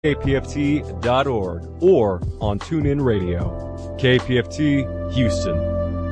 KPFT.org or on TuneIn Radio. KPFT Houston.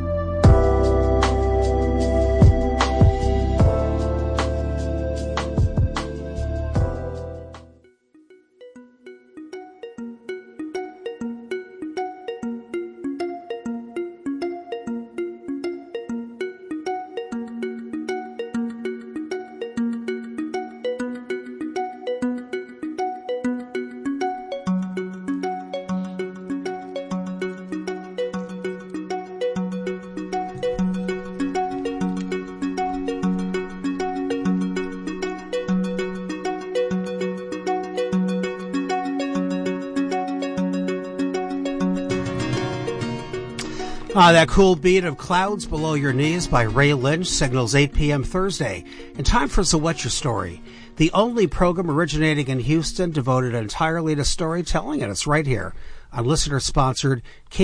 That cool beat of Clouds Below Your Knees by Ray Lynch signals 8 p.m. Thursday. And time for So What's Your Story? The only program originating in Houston devoted entirely to storytelling, and it's right here on listener-sponsored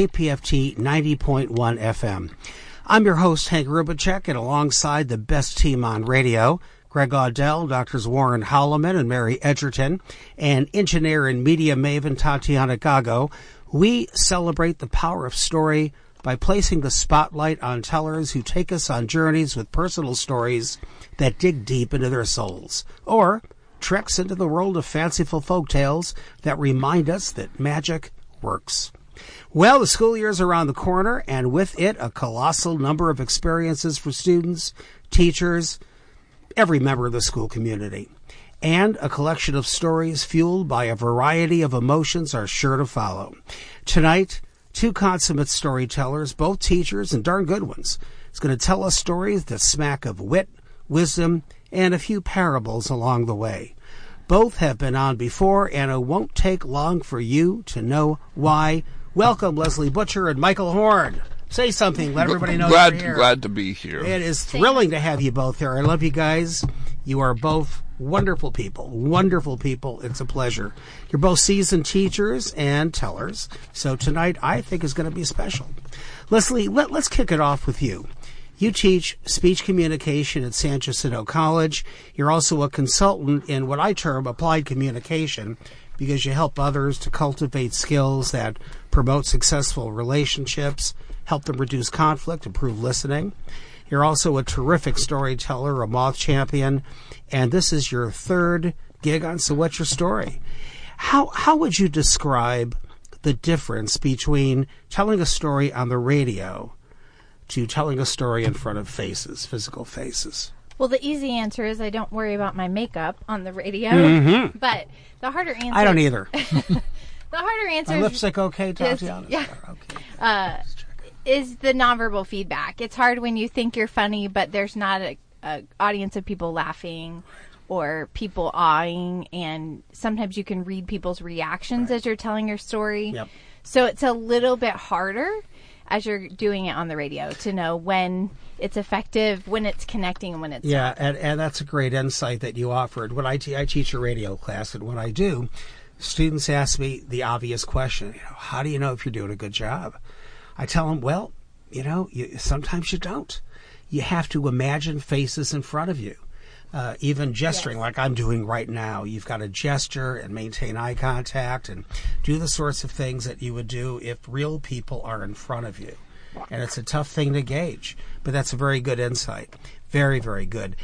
KPFT 90.1 FM. I'm your host, Hank Rubicek, and alongside the best team on radio, Greg Audell, Drs. Warren Holloman and Mary Edgerton, and engineer and media maven Tatiana Gago, we celebrate the power of story by placing the spotlight on tellers who take us on journeys with personal stories that dig deep into their souls, or treks into the world of fanciful folktales that remind us that magic works. Well, the school year's around the corner, and with it, a colossal number of experiences for students, teachers, every member of the school community. And a collection of stories fueled by a variety of emotions are sure to follow. Tonight, two consummate storytellers, both teachers and darn good ones, is going to tell us stories that smack of wit, wisdom, and a few parables along the way. Both have been on before, and it won't take long for you to know why. Welcome, Leslie Butcher and Michael Horn. Say something. Let everybody know you're here. Glad to be here. It is thrilling to have you both here. I love you guys. You are both wonderful people. Wonderful people. It's a pleasure. You're both seasoned teachers and tellers. So tonight, I think, is going to be special. Leslie, let's kick it off with you. You teach speech communication at San Jacinto College. You're also a consultant in what I term applied communication because you help others to cultivate skills that promote successful relationships, help them reduce conflict, improve listening. You're also a terrific storyteller, a moth champion, and this is your third gig on So What's Your Story? How would you describe the difference between telling a story on the radio to telling a story in front of faces, physical faces? Well, the easy answer is I don't worry about my makeup on the radio, mm-hmm. But the harder answer... I don't either. The harder answer my lipstick okay, Tatiana? Yeah. Okay. Is the nonverbal feedback. It's hard when you think you're funny, but there's not a audience of people laughing or people awing, and sometimes you can read people's reactions as you're telling your story. Yep. So it's a little bit harder as you're doing it on the radio to know when it's effective, when it's connecting, and when it's not. And that's a great insight that you offered. When I teach a radio class, and when I do, students ask me the obvious question, how do you know if you're doing a good job? I tell them, well, sometimes you don't. You have to imagine faces in front of you. Even gesturing like I'm doing right now. You've got to gesture and maintain eye contact and do the sorts of things that you would do if real people are in front of you. And it's a tough thing to gauge, but that's a very good insight. Very, very good.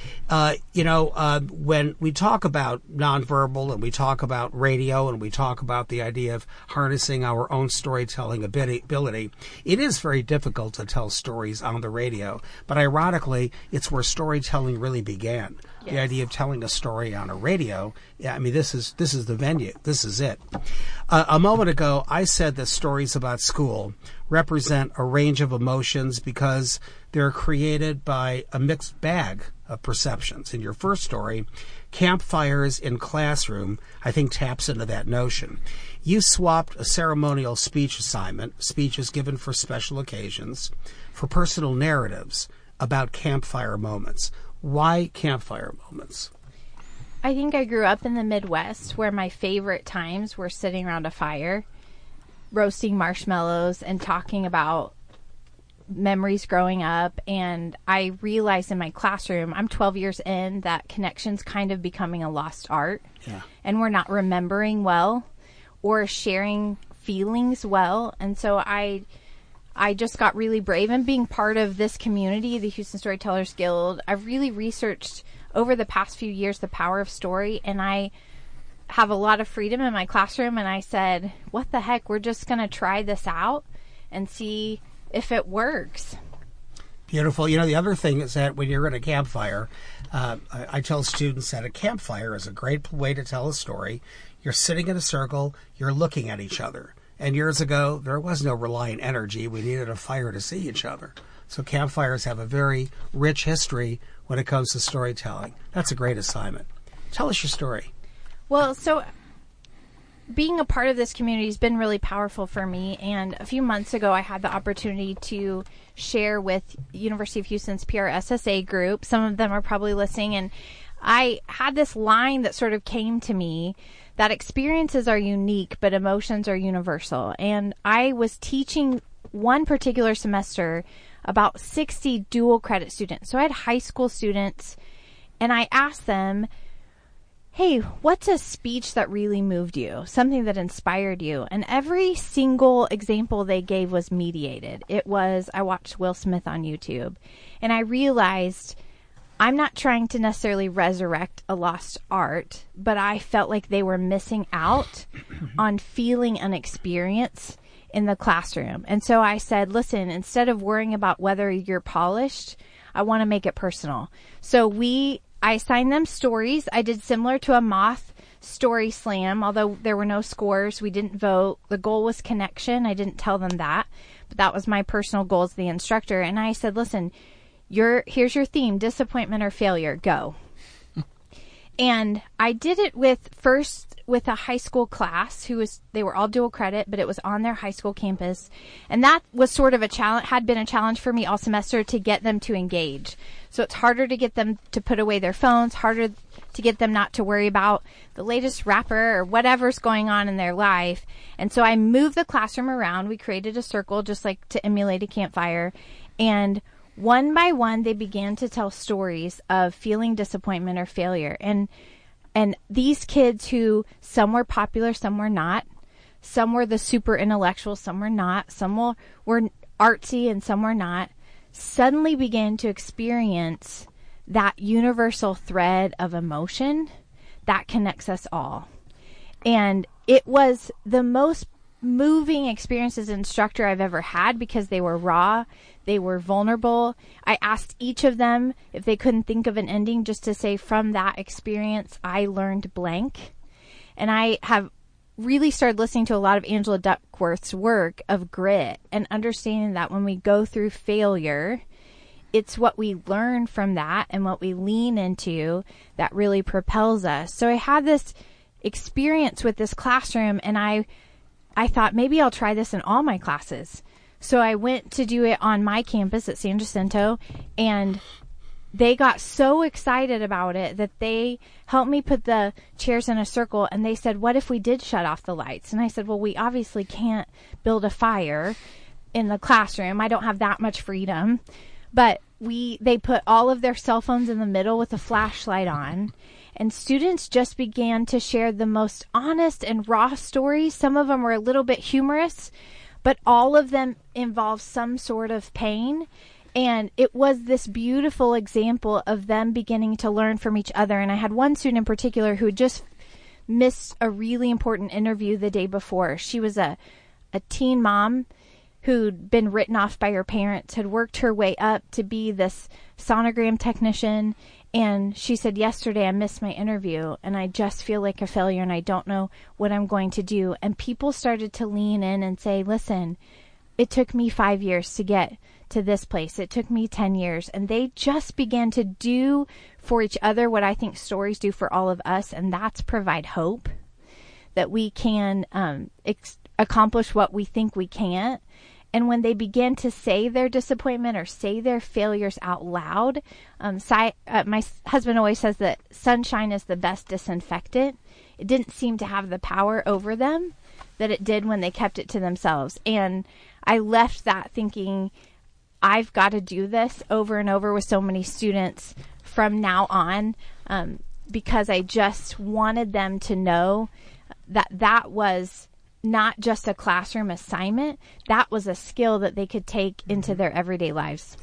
When we talk about nonverbal and we talk about radio and we talk about the idea of harnessing our own storytelling ability, it is very difficult to tell stories on the radio. But ironically, it's where storytelling really began. Yes. The idea of telling a story on a radio. Yeah, I mean, this is the venue. This is it. A moment ago, I said that stories about school represent a range of emotions because they're created by a mixed bag of perceptions. In your first story, Campfires in Classroom, I think taps into that notion. You swapped a ceremonial speech assignment, speeches given for special occasions, for personal narratives about campfire moments. Why campfire moments? I think I grew up in the Midwest where my favorite times were sitting around a fire, roasting marshmallows and talking about memories growing up. And I realized in my classroom, I'm 12 years in, that connection's kind of becoming a lost art. Yeah. And we're not remembering well. or sharing feelings well. And so I just got really brave, and being part of this community, the Houston Storytellers Guild, I've really researched over the past few years the power of story, and I have a lot of freedom in my classroom, and I said, what the heck, we're just going to try this out and see if it works. Beautiful. You know, the other thing is that when you're at a campfire, I tell students that a campfire is a great way to tell a story. You're sitting in a circle, you're looking at each other. And years ago, there was no Reliant Energy. We needed a fire to see each other. So campfires have a very rich history when it comes to storytelling. That's a great assignment. Tell us your story. Well, so being a part of this community has been really powerful for me. And a few months ago, I had the opportunity to share with University of Houston's PRSSA group. Some of them are probably listening. And I had this line that sort of came to me, that experiences are unique, but emotions are universal. And I was teaching one particular semester about 60 dual credit students. So I had high school students, and I asked them, hey, what's a speech that really moved you? Something that inspired you? And every single example they gave was mediated. It was, I watched Will Smith on YouTube, and I realized I'm not trying to necessarily resurrect a lost art, but I felt like they were missing out on feeling an experience in the classroom. And so I said, listen, instead of worrying about whether you're polished, I want to make it personal. So I assigned them stories. I did similar to a Moth story slam, although there were no scores. We didn't vote. The goal was connection. I didn't tell them that, but that was my personal goal as the instructor. And I said, listen, here's your theme, disappointment or failure, go. And I did it first with a high school class they were all dual credit, but it was on their high school campus. And that was sort of had been a challenge for me all semester to get them to engage. So it's harder to get them to put away their phones, harder to get them not to worry about the latest rapper or whatever's going on in their life. And so I moved the classroom around. We created a circle just like to emulate a campfire. And one by one, they began to tell stories of feeling disappointment or failure. And these kids who, some were popular, some were not. Some were the super intellectual, some were not. Some were artsy and some were not. Suddenly began to experience that universal thread of emotion that connects us all. And it was the most moving experience as an instructor I've ever had, because they were raw, they were vulnerable. I asked each of them if they couldn't think of an ending, just to say, from that experience, I learned blank. And I have really started listening to a lot of Angela Duckworth's work of grit, and understanding that when we go through failure, it's what we learn from that and what we lean into that really propels us. So I had this experience with this classroom, and I thought maybe I'll try this in all my classes. So I went to do it on my campus at San Jacinto, and they got so excited about it that they helped me put the chairs in a circle, and they said, what if we did shut off the lights? And I said, well, we obviously can't build a fire in the classroom. I don't have that much freedom. But they put all of their cell phones in the middle with a flashlight on, and students just began to share the most honest and raw stories. Some of them were a little bit humorous, but all of them involved some sort of pain. And it was this beautiful example of them beginning to learn from each other. And I had one student in particular who had just missed a really important interview the day before. She was a teen mom who'd been written off by her parents, had worked her way up to be this sonogram technician. And she said, yesterday I missed my interview and I just feel like a failure and I don't know what I'm going to do. And people started to lean in and say, listen, it took me 5 years to get to this place. It took me 10 years. And they just began to do for each other what I think stories do for all of us. And that's provide hope that we can accomplish what we think we can't. And when they begin to say their disappointment or say their failures out loud, my husband always says that sunshine is the best disinfectant. It didn't seem to have the power over them that it did when they kept it to themselves. And I left that thinking, I've got to do this over and over with so many students from now on, because I just wanted them to know that that was not just a classroom assignment. That was a skill that they could take into their everyday lives.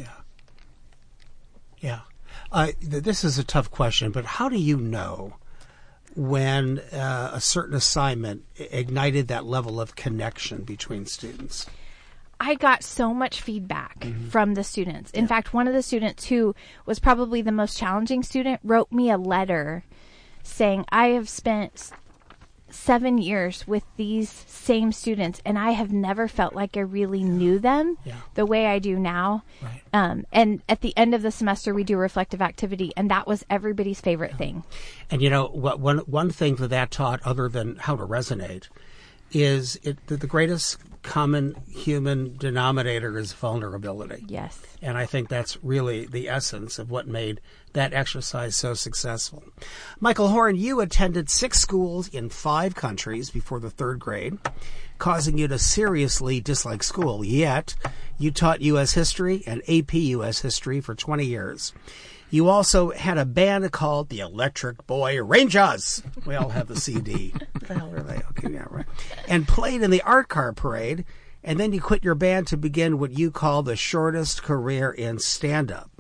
Yeah. This is a tough question, but how do you know when a certain assignment ignited that level of connection between students? I got so much feedback from the students. In fact, one of the students who was probably the most challenging student wrote me a letter saying, I have spent 7 years with these same students, and I have never felt like I really knew them the way I do now. Right. And at the end of the semester, we do reflective activity, and that was everybody's favorite thing. And one thing that taught, other than how to resonate, is the greatest common human denominator is vulnerability. Yes. And I think that's really the essence of what made that exercise so successful. Michael Horn, you attended 6 schools in 5 countries before the 3rd grade, causing you to seriously dislike school. Yet, you taught U.S. history and AP U.S. history for 20 years. You also had a band called the Electric Boy Rangers. We all have the CD. What the hell are they? Okay, yeah, right. And played in the art car parade. And then you quit your band to begin what you call the shortest career in stand-up.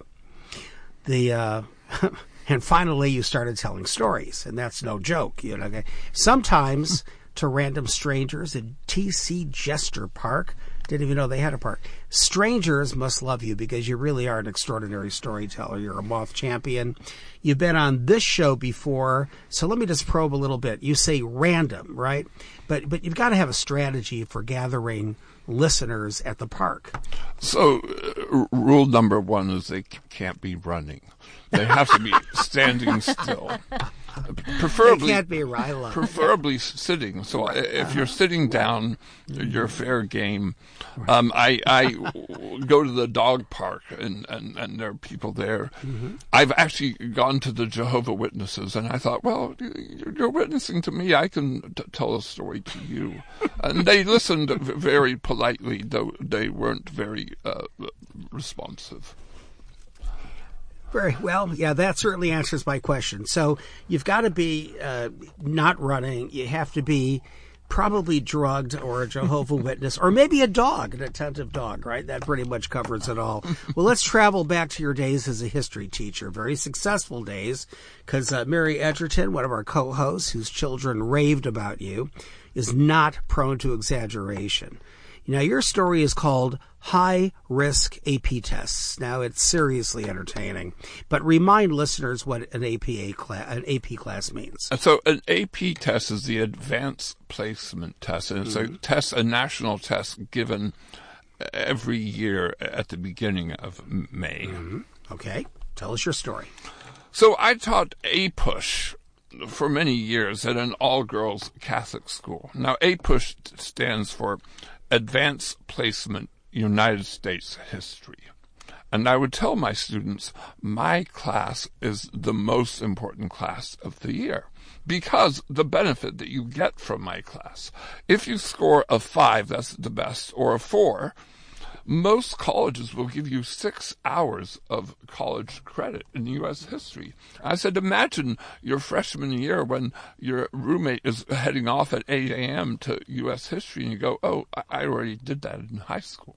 And finally, you started telling stories, and that's no joke. Okay? Sometimes to random strangers at T.C. Jester Park. Didn't even know they had a park. Strangers must love you because you really are an extraordinary storyteller. You're a moth champion. You've been on this show before, so let me just probe a little bit. You say random, right? But you've got to have a strategy for gathering listeners at the park. So rule number 1 is they can't be running. They have to be standing still. Preferably, they can't be right. Preferably sitting. So if you're sitting down, you're fair game. I go to the dog park, and there are people there. I've actually gone to the Jehovah's Witnesses, and I thought, well, you're witnessing to me. I can tell a story to you. And they listened very politely, though they weren't very responsive. Very well. Yeah, that certainly answers my question. So you've got to be not running. You have to be probably drugged or a Jehovah's Witness or maybe a dog, an attentive dog, right? That pretty much covers it all. Well, let's travel back to your days as a history teacher. Very successful days, because Mary Edgerton, one of our co-hosts whose children raved about you, is not prone to exaggeration. Now, your story is called High Risk AP Tests. Now, it's seriously entertaining, but remind listeners what an AP class means. So an AP test is the Advanced Placement Test, and it's a national test given every year at the beginning of May. Okay, tell us your story. So I taught APUSH for many years at an all-girls Catholic school. Now, APUSH stands for Advanced Placement United States History. And I would tell my students, my class is the most important class of the year because the benefit that you get from my class. If you score a 5, that's the best, or a 4, most colleges will give you 6 hours of college credit in U.S. history. I said, imagine your freshman year when your roommate is heading off at 8 a.m. to U.S. history, and you go, oh, I already did that in high school.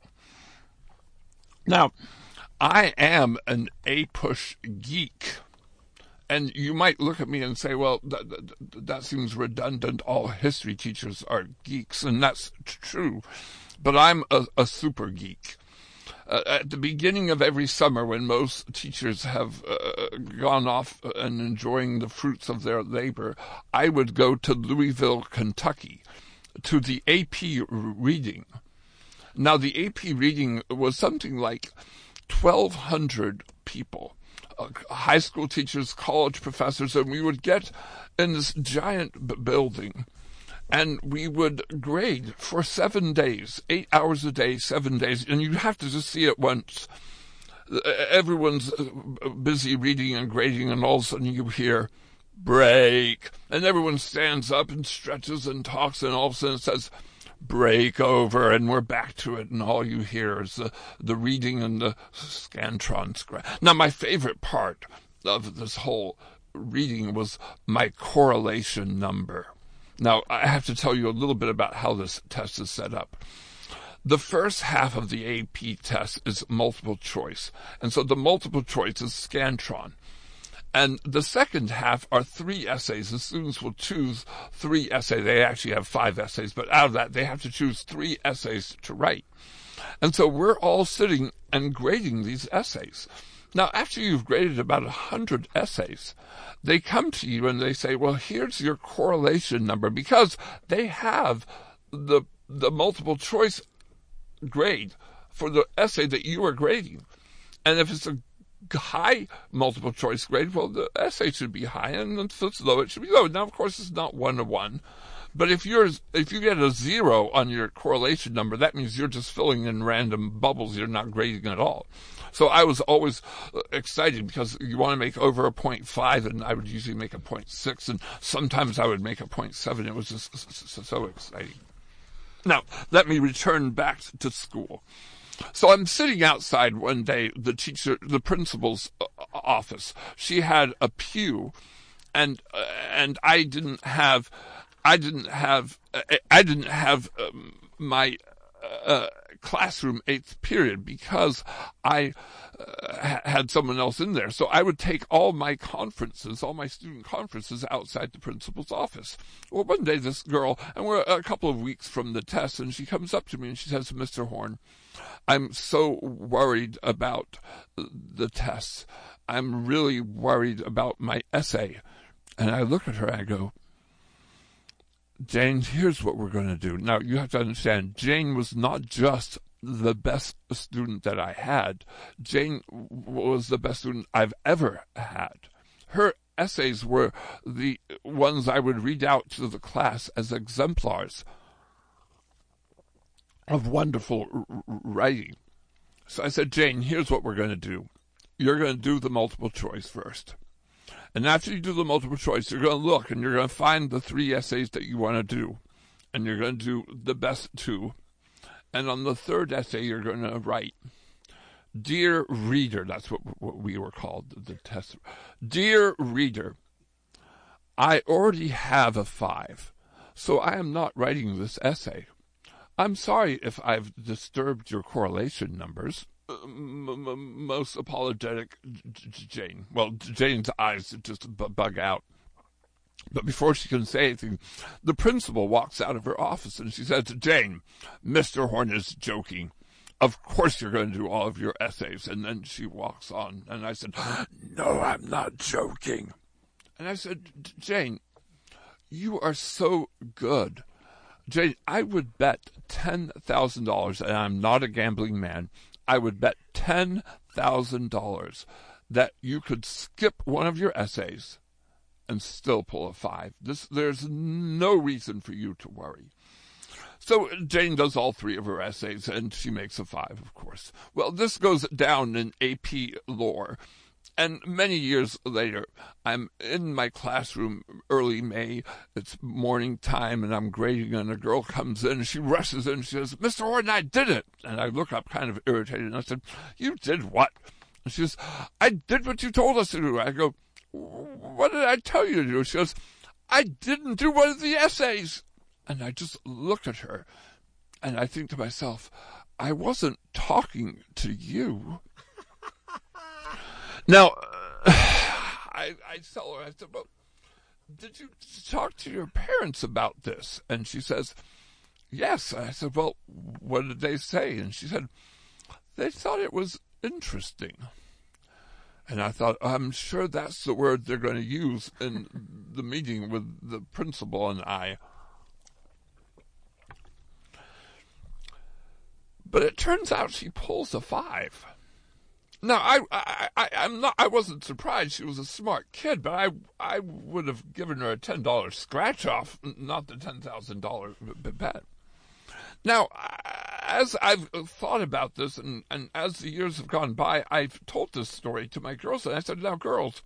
Now, I am an APUSH geek. And you might look at me and say, well, that seems redundant. All history teachers are geeks, and that's true. But I'm a super geek. At the beginning of every summer, when most teachers have gone off and enjoying the fruits of their labor, I would go to Louisville, Kentucky, to the AP reading. Now, the AP reading was something like 1,200 people, high school teachers, college professors, and we would get in this giant building. And we would grade for 7 days, 8 hours a day, 7 days. And you have to just see it once. Everyone's busy reading and grading, and all of a sudden you hear, break. And everyone stands up and stretches and talks, and all of a sudden it says, break over, and we're back to it. And all you hear is the reading and the Scantron. Now, my favorite part of this whole reading was my correlation number. Now, I have to tell you a little bit about how this test is set up. The first half of the AP test is multiple choice. And so the multiple choice is Scantron. And the second half are 3 essays. The students will choose 3 essays. They actually have 5 essays, but out of that, they have to choose 3 essays to write. And so we're all sitting and grading these essays. Now, after you've graded about 100 essays, they come to you and they say, well, here's your correlation number, because they have the multiple choice grade for the essay that you are grading. And if it's a high multiple choice grade, well, the essay should be high, and if it's low, it should be low. Now, of course, it's not 1-to-1, but if you get a 0 on your correlation number, that means you're just filling in random bubbles. You're not grading at all. So I was always excited, because you want to make over a 0.5, and I would usually make a 0.6, and sometimes I would make a 0.7. It was just so exciting. Now, let me return back to school. So I'm sitting outside one day, the principal's office. She had a pew, and I didn't have my classroom 8th period, because I had someone else in there. So I would take all my student conferences outside the principal's office. Well, one day this girl, and we're a couple of weeks from the test, and she comes up to me and she says, Mr. Horn, I'm so worried about the tests. I'm really worried about my essay. And I look at her and I go, Jane, here's what we're going to do. Now, you have to understand, Jane was not just the best student that I had. Jane was the best student I've ever had. Her essays were the ones I would read out to the class as exemplars of wonderful writing. So I said, Jane, here's what we're going to do. You're going to do the multiple choice first. And after you do the multiple choice, you're going to look and you're going to find the 3 essays that you want to do. And you're going to do the best 2. And on the 3rd essay, you're going to write, Dear Reader, that's what we were called, the test. Dear Reader, I already have a 5, so I am not writing this essay. I'm sorry if I've disturbed your correlation numbers. Most apologetic, Jane. Well, Jane's eyes just bug out. But before she can say anything, the principal walks out of her office and she says to Jane, Mr. Horn is joking. Of course you're going to do all of your essays. And then she walks on. And I said, no, I'm not joking. And I said, Jane, you are so good. Jane, I would bet $10,000, and I'm not a gambling man, I would bet $10,000 that you could skip one of your essays and still pull a 5. There's no reason for you to worry. So Jane does all 3 of her essays, and she makes a 5, of course. Well, this goes down in AP lore. And many years later, I'm in my classroom early May. It's morning time, and I'm grading, and a girl comes in, and she rushes in, and she says, Mr. Horton, I did it. And I look up kind of irritated, and I said, you did what? And she says, I did what you told us to do. I go, what did I tell you to do? She goes, I didn't do one of the essays. And I just look at her, and I think to myself, I wasn't talking to you. Now, I tell her, I said, well, did you talk to your parents about this? And she says, yes. I said, well, what did they say? And she said, they thought it was interesting. And I thought, I'm sure that's the word they're going to use in the meeting with the principal and I. But it turns out she pulls a 5. Now, I wasn't surprised. She was a smart kid, but I would have given her a $10 scratch off, not the $10,000 bet. Now, as I've thought about this, and as the years have gone by, I've told this story to my girls, and I said, now, girls,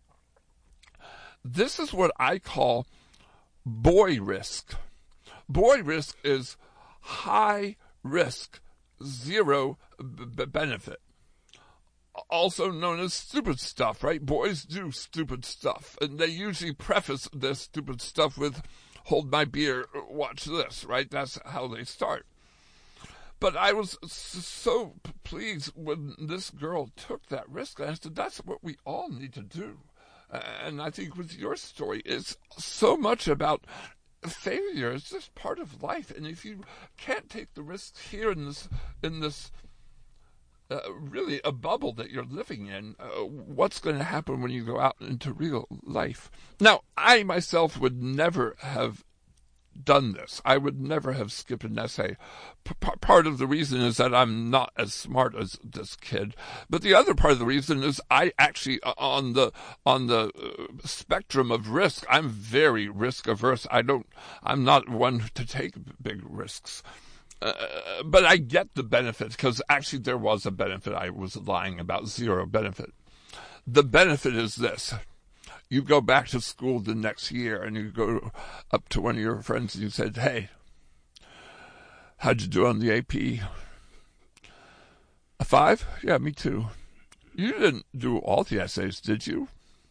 this is what I call boy risk. Boy risk is high risk, zero benefit. Also known as stupid stuff, right? Boys do stupid stuff, and they usually preface their stupid stuff with, hold my beer, watch this, right? That's how they start. But I was so pleased when this girl took that risk. And I said, that's what we all need to do. And I think with your story, it's so much about failure. It's just part of life. And if you can't take the risks here in this really a bubble that you're living in, what's going to happen when you go out into real life? Now, I myself would never have done this. I would never have skipped an essay. Part of the reason is that I'm not as smart as this kid, but the other part of the reason is I actually on the spectrum of risk, I'm very risk averse. I'm not one to take big risks. But I get the benefit, because actually there was a benefit. I was lying about zero benefit. The benefit is this. You go back to school the next year and you go up to one of your friends and you said, hey, how'd you do on the AP? A 5? Yeah, me too. You didn't do all the essays, did you?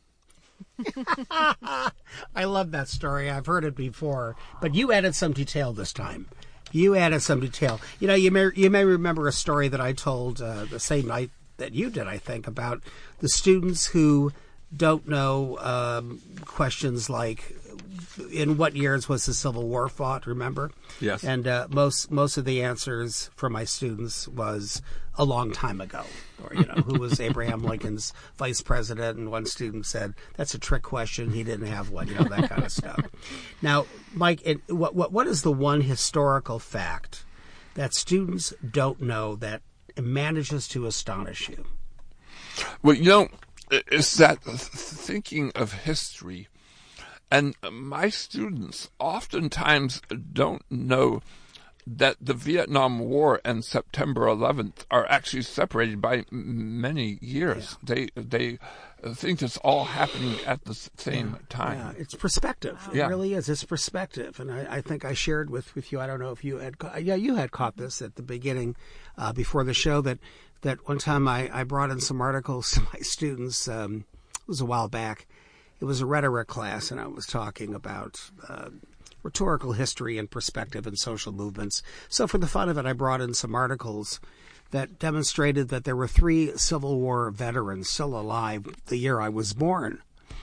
I love that story. I've heard it before, but you added some detail this time. You added some detail. You know, you may remember a story that I told the same night that you did, I think, about the students who don't know questions like, in what years was the Civil War fought, remember? Yes. And most of the answers from my students was a long time ago. Or, who was Abraham Lincoln's vice president? And one student said, that's a trick question. He didn't have one, that kind of stuff. Now, Mike, what is the one historical fact that students don't know that manages to astonish you? Well, it's that thinking of history. And my students oftentimes don't know that the Vietnam War and September 11th are actually separated by many years. Yeah. They think it's all happening at the same time. Yeah, it's perspective. Wow. It really is. It's perspective. And I think I shared with you, I don't know if you had, you had caught this at the beginning before the show, that one time I brought in some articles to my students. It was a while back. It was a rhetoric class, and I was talking about rhetorical history and perspective and social movements. So for the fun of it, I brought in some articles that demonstrated that there were 3 Civil War veterans still alive the year I was born.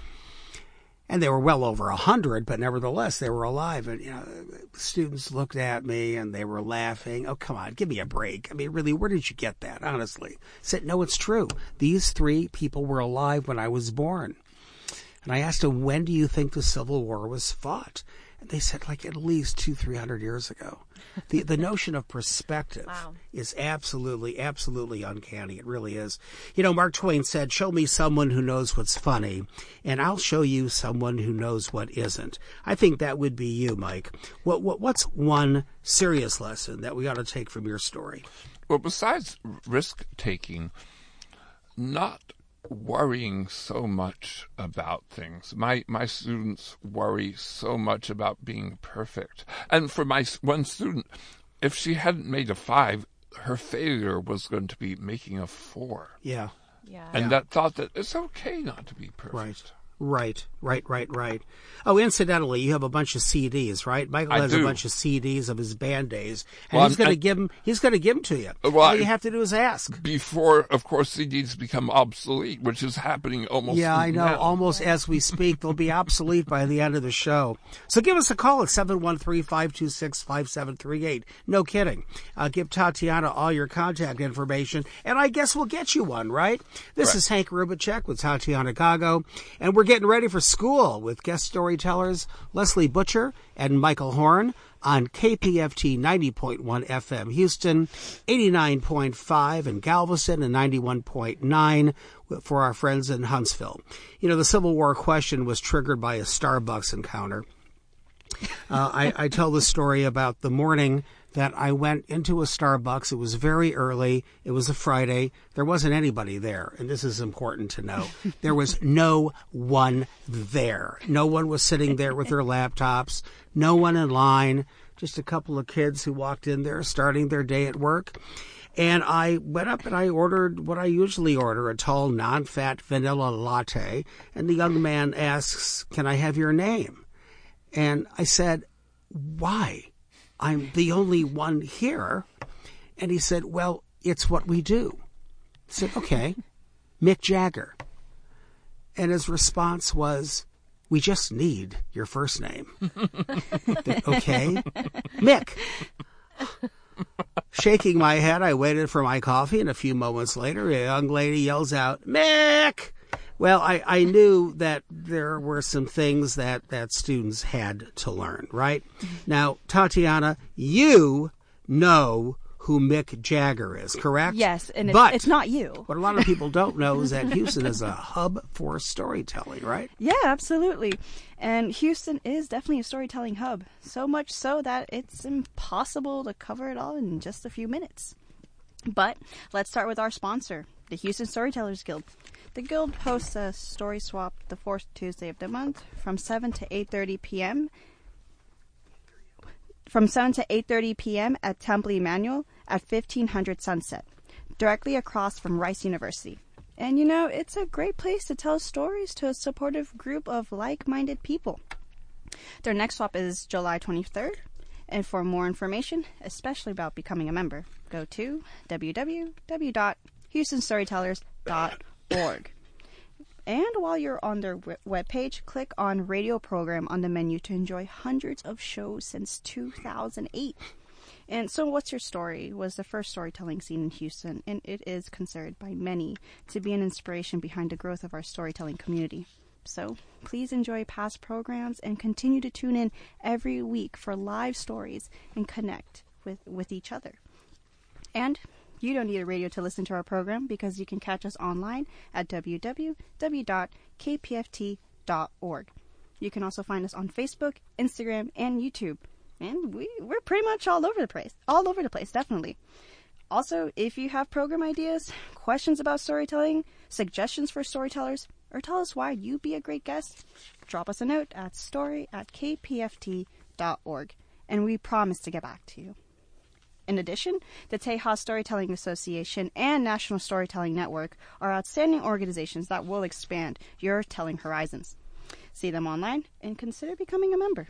And they were well over 100, but nevertheless, they were alive. And, students looked at me and they were laughing. Oh, come on, give me a break. I mean, really, where did you get that, honestly? I said, no, it's true. These 3 people were alive when I was born. And I asked them, when do you think the Civil War was fought? And they said, like, at least 200-300 years ago. The notion of perspective wow. is absolutely, absolutely uncanny. It really is. Mark Twain said, show me someone who knows what's funny, and I'll show you someone who knows what isn't. I think that would be you, Mike. What's one serious lesson that we ought to take from your story? Well, besides risk-taking, not worrying so much about things. My students worry so much about being perfect. And for my one student, if she hadn't made a 5, her failure was going to be making a 4. Yeah. And that thought that it's okay not to be perfect. Right. Oh, incidentally, you have a bunch of CDs, right? Michael has a bunch of CDs of his band days, and he's going to give them to you. Well, all you have to do is ask. Before, of course, CDs become obsolete, which is happening almost Yeah, I know. now. Almost as we speak, they'll be obsolete by the end of the show. So give us a call at 713-526-5738. No kidding. Give Tatiana all your contact information, and I guess we'll get you one, right? This is Hank Rubicek with Tatiana Gago, and we're getting ready for school with guest storytellers Leslie Butcher and Michael Horn on KPFT 90.1 FM Houston, 89.5 in Galveston, and 91.9 for our friends in Huntsville. The Civil War question was triggered by a Starbucks encounter. I tell the story about the morning that I went into a Starbucks. It was very early. It was a Friday. There wasn't anybody there, and this is important to know. There was no one there. No one was sitting there with their laptops. No one in line. Just a couple of kids who walked in there starting their day at work. And I went up and I ordered what I usually order, a tall, non-fat vanilla latte. And the young man asks, "Can I have your name?" And I said, why? I'm the only one here. And he said, well, it's what we do. I said, okay, Mick Jagger. And his response was, we just need your first name. Okay, Mick. Shaking my head, I waited for my coffee, and a few moments later, a young lady yells out, Mick! Well, I knew that there were some things that students had to learn, right? Now, Tatiana, you know who Mick Jagger is, correct? Yes, and but it's not you. What a lot of people don't know is that Houston is a hub for storytelling, right? Yeah, absolutely. And Houston is definitely a storytelling hub, so much so that it's impossible to cover it all in just a few minutes. But let's start with our sponsor, the Houston Storytellers Guild. The Guild hosts a story swap the fourth Tuesday of the month from 7 to 8:30 p.m. From 7 to 8:30 p.m. at Temple Emmanuel at 1500 Sunset, directly across from Rice University. And it's a great place to tell stories to a supportive group of like-minded people. Their next swap is July 23rd. And for more information, especially about becoming a member, go to www.houstonstorytellers.org. And while you're on their webpage, click on Radio Program on the menu to enjoy hundreds of shows since 2008. And So What's Your Story was the first storytelling scene in Houston, and it is considered by many to be an inspiration behind the growth of our storytelling community. So please enjoy past programs and continue to tune in every week for live stories and connect with each other. And you don't need a radio to listen to our program because you can catch us online at www.kpft.org. You can also find us on Facebook, Instagram, and YouTube. And we're pretty much all over the place, definitely. Also, if you have program ideas, questions about storytelling, suggestions for storytellers, or tell us why you'd be a great guest, drop us a note at story@kpft.org, and we promise to get back to you. In addition, the Tejas Storytelling Association and National Storytelling Network are outstanding organizations that will expand your telling horizons. See them online and consider becoming a member.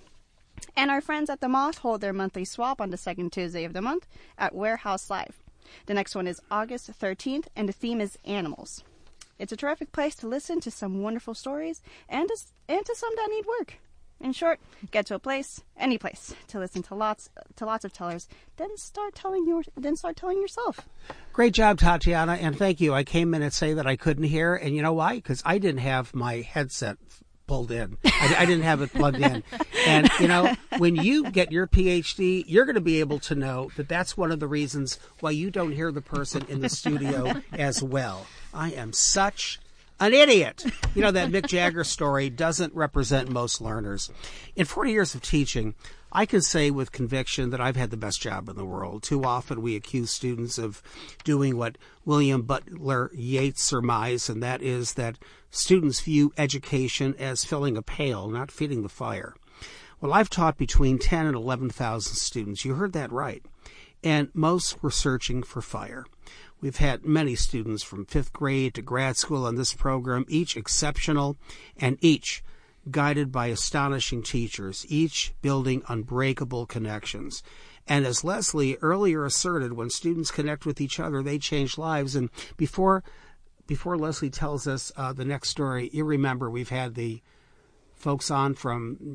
And our friends at the Moth hold their monthly swap on the second Tuesday of the month at Warehouse Live. The next one is August 13th, and the theme is animals. It's a terrific place to listen to some wonderful stories and to some that need work. In short, get to a place, any place, to listen to lots of tellers, then start telling yourself. Great job, Tatiana, and thank you. I came in and say that I couldn't hear, and you know why? Because I didn't have my headset pulled in. I didn't have it plugged in. And, when you get your PhD, you're going to be able to know that that's one of the reasons why you don't hear the person in the studio as well. I am such an idiot. That Mick Jagger story doesn't represent most learners. In 40 years of teaching, I can say with conviction that I've had the best job in the world. Too often we accuse students of doing what William Butler Yeats surmised, and that is that students view education as filling a pail, not feeding the fire. Well, I've taught between 10 and 11,000 students. You heard that right. And most were searching for fire. We've had many students from 5th grade to grad school on this program, each exceptional and each guided by astonishing teachers, each building unbreakable connections. And as Leslie earlier asserted, when students connect with each other, they change lives. And before Leslie tells us the next story, you remember we've had the folks on from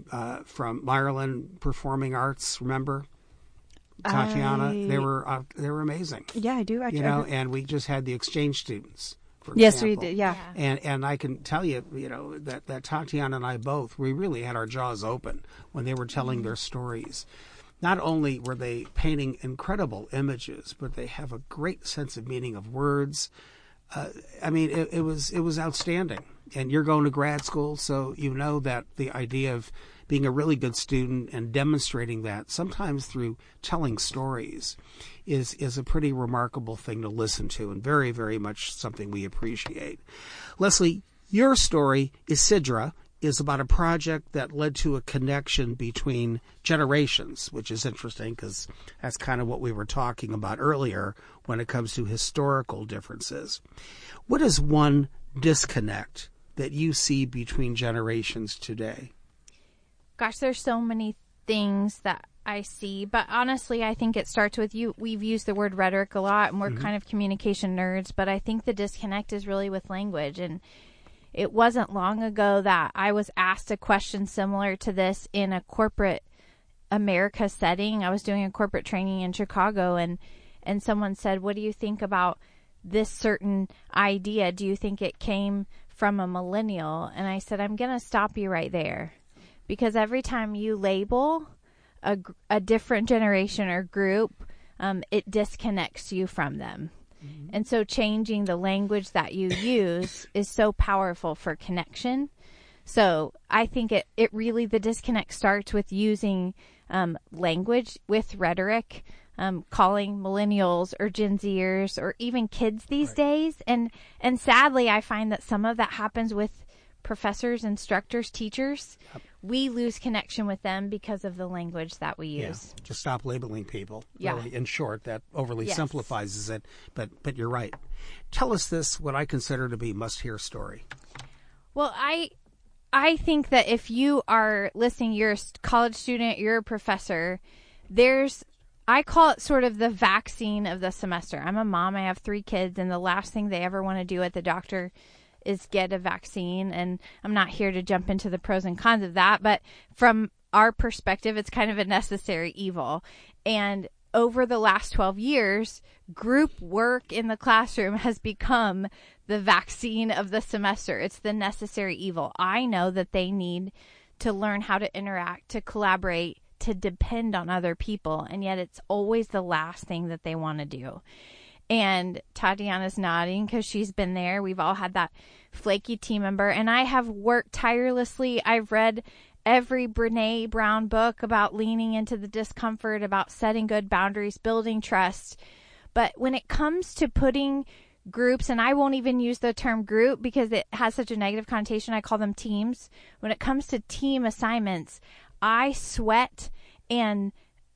Ireland Performing Arts, remember? Tatiana, they were amazing. Yeah, I do. And we just had the exchange students. Yes, we did. Yeah. And I can tell you, that Tatiana and I both, we really had our jaws open when they were telling their stories. Not only were they painting incredible images, but they have a great sense of meaning of words. It was outstanding. And you're going to grad school, so you know that the idea of being a really good student and demonstrating that, sometimes through telling stories, is a pretty remarkable thing to listen to, and very, very much something we appreciate. Leslie, your story, Isidra, is about a project that led to a connection between generations, which is interesting because that's kind of what we were talking about earlier when it comes to historical differences. What is one disconnect that you see between generations today? Gosh, there's so many things that I see, but honestly, I think it starts with you. We've used the word rhetoric a lot, and we're kind of communication nerds, but I think the disconnect is really with language. And it wasn't long ago that I was asked a question similar to this in a corporate America setting. I was doing a corporate training in Chicago, and someone said, "What do you think about this certain idea? Do you think it came from a millennial?" And I said, I'm going to stop you right there, because every time you label a different generation or group, it disconnects you from them. And so changing the language that you use is so powerful for connection. So I think it really, the disconnect starts with using language with rhetoric, calling millennials or Gen Zers or even kids these days. And sadly, I find that some of that happens with professors, instructors, teachers. We lose connection with them because of the language that we use. Yeah. Just stop labeling people. Yeah. Really, in short, that overly simplifies it. But you're right. Tell us this, what I consider to be must-hear story. Well, I think that if you are listening, you're a college student, you're a professor, I call it sort of the vaccine of the semester. I'm a mom, I have 3 kids, and the last thing they ever want to do at the doctor is get a vaccine. And I'm not here to jump into the pros and cons of that, but from our perspective, it's kind of a necessary evil. And over the last 12 years, group work in the classroom has become the vaccine of the semester. It's the necessary evil. I know that they need to learn how to interact, to collaborate, to depend on other people, and yet it's always the last thing that they want to do. And Tatiana's nodding because she's been there. We've all had that flaky team member, and I have worked tirelessly. I've read every Brené Brown book about leaning into the discomfort, about setting good boundaries, building trust. But when it comes to putting groups, and I won't even use the term group because it has such a negative connotation, I call them teams. When it comes to team assignments, I sweat and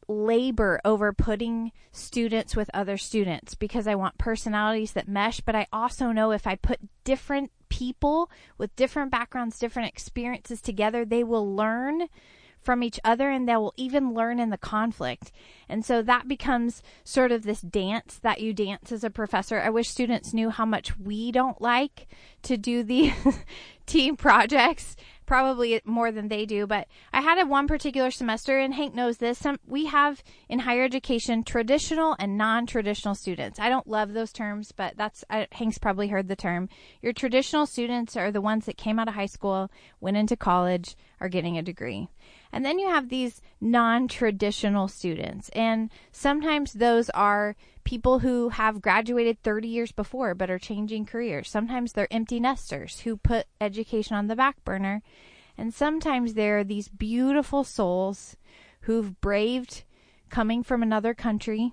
labor over putting students with other students because I want personalities that mesh, but I also know if I put different people with different backgrounds, different experiences together, they will learn from each other, and they will even learn in the conflict. And so that becomes sort of this dance that you dance as a professor. I wish students knew how much we don't like to do the team projects, probably more than they do. But I had one particular semester, and Hank knows this, we have in higher education traditional and non-traditional students. I don't love those terms, but Hank's probably heard the term. Your traditional students are the ones that came out of high school, went into college, are getting a degree. And then you have these non-traditional students. And sometimes those are people who have graduated 30 years before but are changing careers. Sometimes they're empty nesters who put education on the back burner. And sometimes they're these beautiful souls who've braved coming from another country,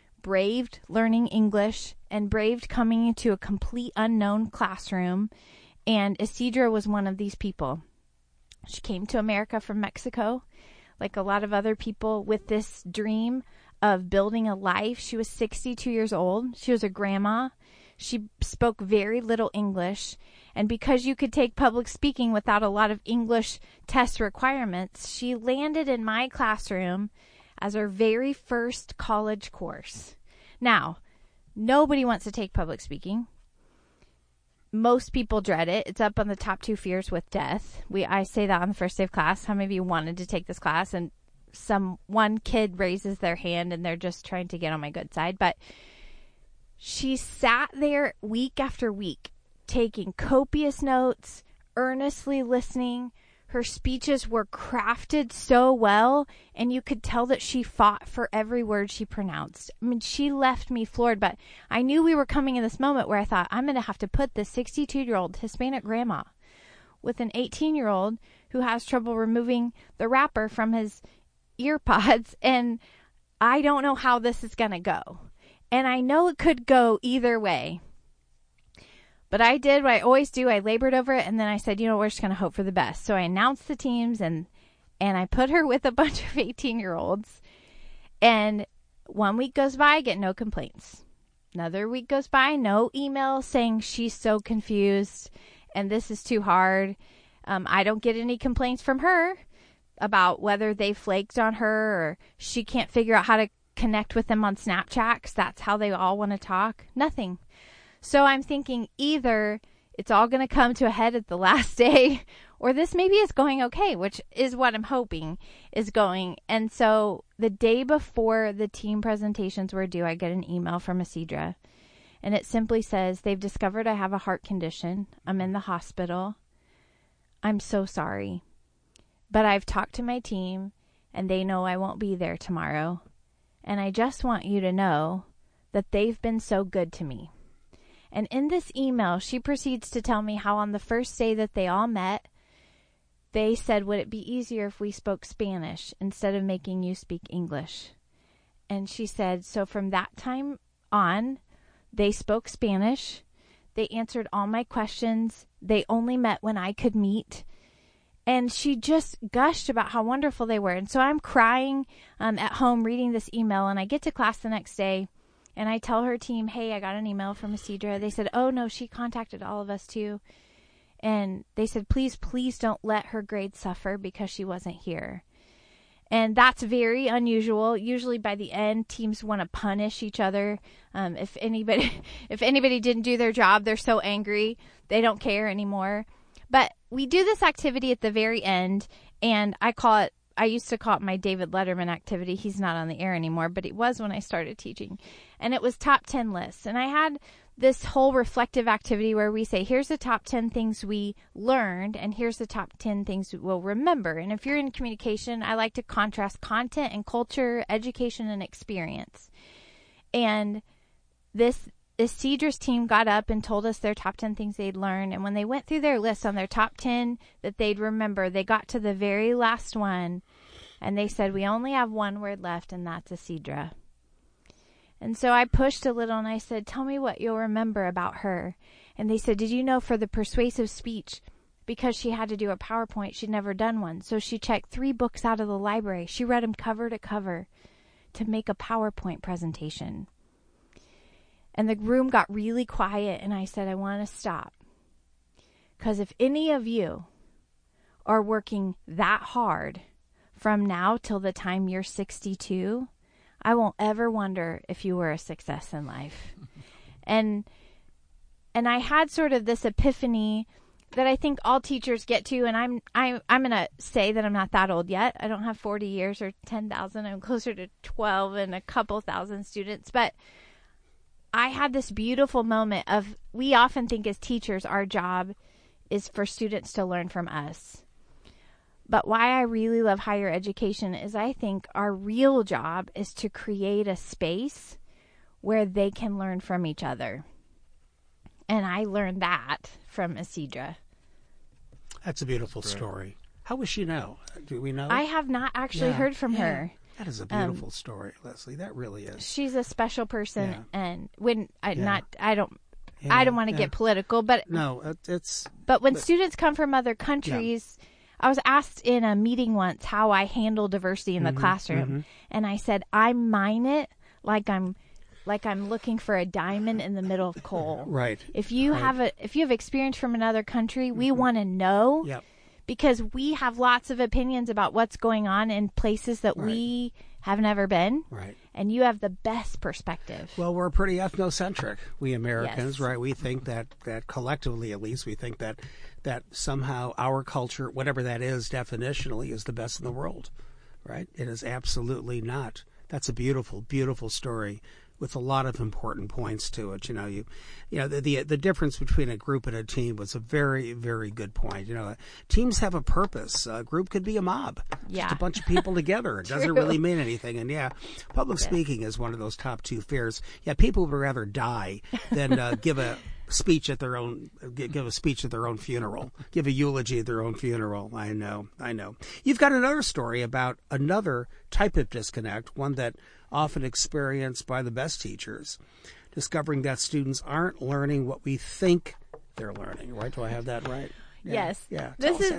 braved learning English, and braved coming into a complete unknown classroom. And Isidra was one of these people. She came to America from Mexico, like a lot of other people, with this dream of building a life. She was 62 years old. She was a grandma. She spoke very little English. And because you could take public speaking without a lot of English test requirements, she landed in my classroom as her very first college course. Now, nobody wants to take public speaking. Most people dread it. It's up on the top 2 fears with death. I say that on the first day of class. How many of you wanted to take this class? And one kid raises their hand and they're just trying to get on my good side. But she sat there week after week, taking copious notes, earnestly listening. Her speeches were crafted so well, and you could tell that she fought for every word she pronounced. I mean, she left me floored, but I knew we were coming in this moment where I thought, I'm going to have to put this 62-year-old Hispanic grandma with an 18-year-old who has trouble removing the wrapper from his ear pods, and I don't know how this is going to go. And I know it could go either way. But I did what I always do. I labored over it, and then I said, we're just going to hope for the best. So I announced the teams, and I put her with a bunch of 18-year-olds. And 1 week goes by, I get no complaints. Another week goes by, no email saying she's so confused and this is too hard. I don't get any complaints from her. about whether they flaked on her or she can't figure out how to connect with them on Snapchat 'cause that's how they all want to talk. Nothing. So I'm thinking either it's all going to come to a head at the last day, or this maybe is going okay, which is what I'm hoping is going. And so the day before the team presentations were due, I get an email from Isidra, and it simply says, they've discovered I have a heart condition. I'm in the hospital. I'm so sorry. But I've talked to my team, and they know I won't be there tomorrow. And I just want you to know that they've been so good to me. And in this email, she proceeds to tell me how on the first day that they all met, they said, would it be easier if we spoke Spanish instead of making you speak English? And she said, so from that time on, they spoke Spanish. They answered all my questions. They only met when I could meet. And she just gushed about how wonderful they were. And so I'm crying at home reading this email, and I get to class the next day. And I tell her team, hey, I got an email from Isidra. They said, oh, no, she contacted all of us too. And they said, please don't let her grade suffer because she wasn't here. And that's very unusual. Usually by the end, teams want to punish each other. If anybody didn't do their job, they're so angry, they don't care anymore. But we do this activity at the very end, and I used to call it my David Letterman activity. He's not on the air anymore, but it was when I started teaching. And it was top 10 lists. And I had this whole reflective activity where we say, here's the top 10 things we learned, and here's the top 10 things we'll remember. And if you're in communication, I like to contrast content and culture, education and experience. And this Isidra's team got up and told us their top 10 things they'd learned. And when they went through their list on their top 10 that they'd remember, they got to the very last one. And they said, we only have one word left, and that's Isidra. And so I pushed a little and I said, tell me what you'll remember about her. And they said, did you know for the persuasive speech, because she had to do a PowerPoint, she'd never done one. So she checked 3 books out of the library. She read them cover to cover to make a PowerPoint presentation. And the room got really quiet, and I said, I want to stop. Because if any of you are working that hard from now till the time you're 62, I won't ever wonder if you were a success in life. And I had sort of this epiphany that I think all teachers get to, and I'm going to say that I'm not that old yet. I don't have 40 years or 10,000. I'm closer to 12 and a couple thousand students. But I had this beautiful moment of, we often think as teachers, our job is for students to learn from us. But why I really love higher education is I think our real job is to create a space where they can learn from each other. And I learned that from Isidra. That's a beautiful story. How was she now? Do we know? I have not actually heard from her. That is a beautiful story, Leslie. That really is. She's a special person, and when I don't want to get political, but no, But when students come from other countries, I was asked in a meeting once how I handle diversity in the classroom, and I said I mine it like I'm looking for a diamond in the middle of coal. Right. If you have experience from another country, we want to know. Yep. Because we have lots of opinions about what's going on in places that we have never been. Right. And you have the best perspective. Well, we're pretty ethnocentric, we Americans, Yes. right? We think that collectively, at least, we think that somehow our culture, whatever that is, definitionally, is the best in the world, right? It is absolutely not. That's a beautiful, beautiful story with a lot of important points to it. The difference between a group and a team was a very, very good point. Teams have a purpose. A group could be a mob. Yeah. Just a bunch of people together. It doesn't really mean anything. And public speaking is one of those top 2 fears. Yeah, people would rather die than give a speech at their own funeral, give a eulogy at their own funeral. I know. You've got another story about another type of disconnect, one that often experienced by the best teachers, discovering that students aren't learning what we think they're learning. Right? Do I have that right? Yeah. Yes. Yeah.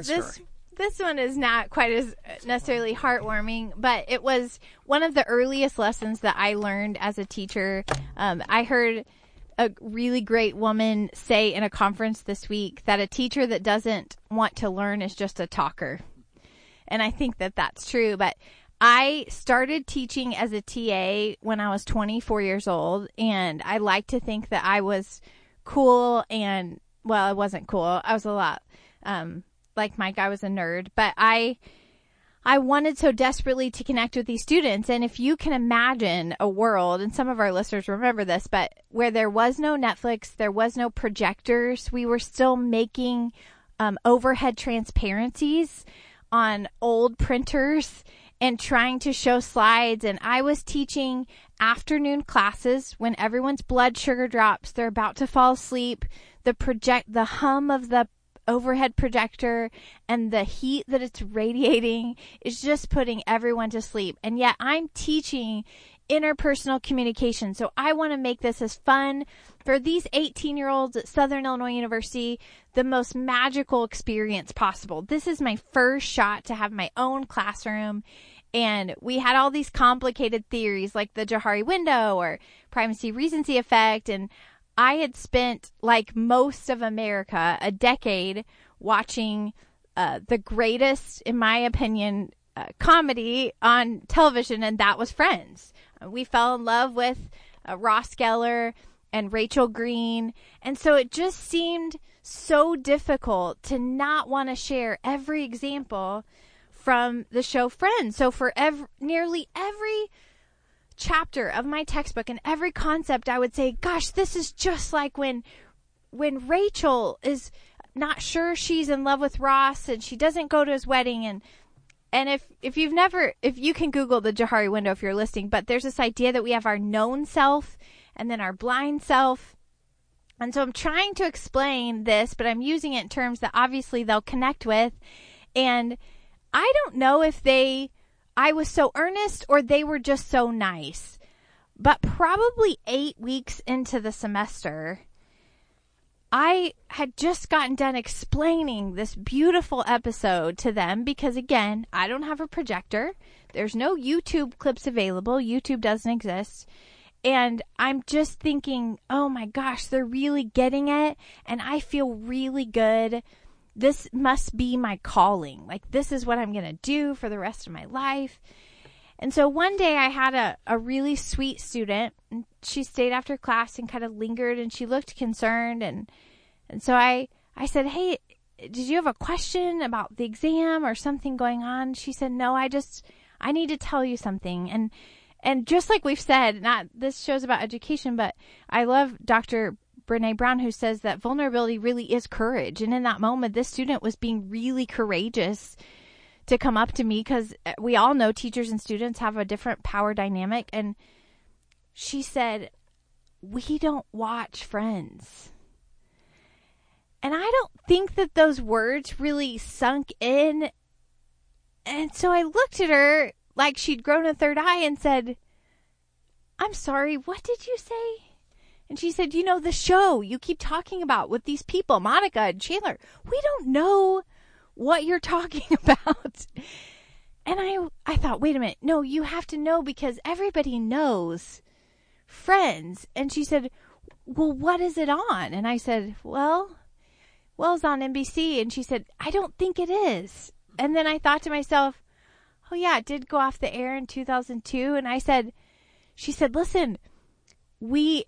This one is not quite as necessarily heartwarming, but it was one of the earliest lessons that I learned as a teacher. I heard a really great woman say in a conference this week that a teacher that doesn't want to learn is just a talker. and I think that that's true. But I started teaching as a TA when I was 24 years old, and I like to think that I was cool, and, well, I wasn't cool. I was a lot like Mike. I was a nerd, but I wanted so desperately to connect with these students. And if you can imagine a world, and some of our listeners remember this, but where there was no Netflix, there was no projectors, we were still making overhead transparencies on old printers and trying to show slides. And I was teaching afternoon classes when everyone's blood sugar drops, they're about to fall asleep, the hum of the overhead projector and the heat that it's radiating is just putting everyone to sleep. And yet I'm teaching interpersonal communication. So I want to make this as fun for these 18-year-olds at Southern Illinois University, the most magical experience possible. This is my first shot to have my own classroom. And we had all these complicated theories like the Johari window or primacy recency effect. And I had spent, like most of America, a decade watching the greatest, in my opinion, comedy on television, and that was Friends. We fell in love with Ross Geller and Rachel Green, and so it just seemed so difficult to not want to share every example from the show Friends. So for nearly every chapter of my textbook and every concept, I would say, gosh, this is just like when Rachel is not sure she's in love with Ross and she doesn't go to his wedding. And if you can Google the Johari window if you're listening, but there's this idea that we have our known self and then our blind self. And so I'm trying to explain this, but I'm using it in terms that obviously they'll connect with. And I don't know if I was so earnest or they were just so nice. But probably 8 weeks into the semester, I had just gotten done explaining this beautiful episode to them because, again, I don't have a projector. There's no YouTube clips available. YouTube doesn't exist. And I'm just thinking, oh my gosh, they're really getting it. And I feel really good. This must be my calling. Like, this is what I'm going to do for the rest of my life. And so one day I had a really sweet student, and she stayed after class and kind of lingered, and she looked concerned. And so I said, hey, did you have a question about the exam or something going on? She said, no, I need to tell you something. And just like we've said, not this show's about education, but I love Dr. Brene Brown, who says that vulnerability really is courage. And in that moment, this student was being really courageous to come up to me because we all know teachers and students have a different power dynamic. And she said, we don't watch Friends. And I don't think that those words really sunk in. And so I looked at her like she'd grown a third eye and said, I'm sorry, what did you say? And she said, the show you keep talking about with these people, Monica and Chandler, we don't know what you're talking about. And I thought, wait a minute. No, you have to know because everybody knows Friends. And she said, well, what is it on? And I said, well, it's on NBC. And she said, I don't think it is. And then I thought to myself, oh yeah, it did go off the air in 2002. And she said, listen, we